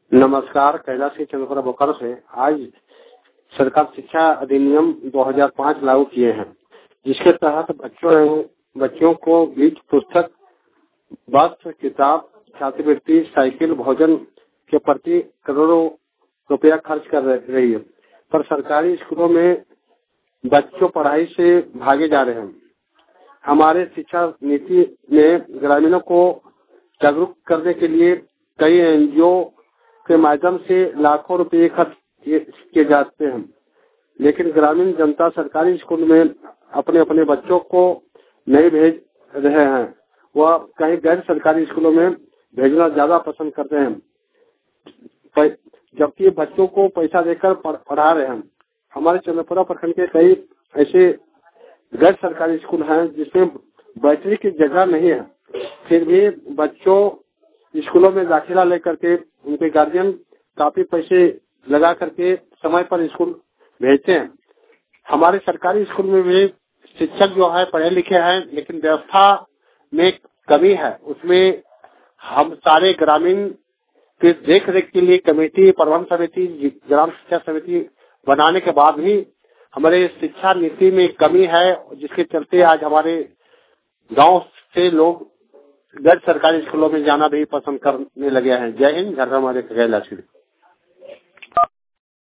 नमस्कार, कैलाश चंद्रपुरा बोकारो से। आज सरकार शिक्षा अधिनियम 2005 लागू किए हैं, जिसके तहत बच्चों को बीज, पुस्तक, वस्त्र, किताब, छात्रवृत्ति, साइकिल, भोजन के प्रति करोड़ों रुपया खर्च कर रही है। पर सरकारी स्कूलों में बच्चों पढ़ाई से भागे जा रहे हैं। हमारे शिक्षा नीति में ग्रामीणों को जागरूक करने के लिए कई एनजीओ के माध्यम से लाखों रुपए खर्च किए जाते हैं, लेकिन ग्रामीण जनता सरकारी स्कूल में अपने अपने बच्चों को नहीं भेज रहे हैं। वह कहीं गैर सरकारी स्कूलों में भेजना ज्यादा पसंद करते हैं, जबकि बच्चों को पैसा देकर पढ़ा रहे हैं। हमारे चंद्रपुरा प्रखंड के कई ऐसे गैर सरकारी स्कूल हैं जिसमें बैठने की जगह नहीं है, फिर भी बच्चों स्कूलों में दाखिला लेकर के उनके गार्जियन काफी पैसे लगा करके समय पर स्कूल भेजते हैं। हमारे सरकारी स्कूल में भी शिक्षक जो है पढ़े लिखे हैं, लेकिन व्यवस्था में कमी है। उसमें हम सारे ग्रामीण के देख रेख के लिए कमेटी, प्रबंध समिति, ग्राम शिक्षा समिति बनाने के बाद भी हमारे शिक्षा नीति में कमी है, जिसके चलते आज हमारे गांव से लोग गैर सरकारी स्कूलों में जाना भी पसंद करने लगे हैं। जय हिंद, घर हमारे कैलाश।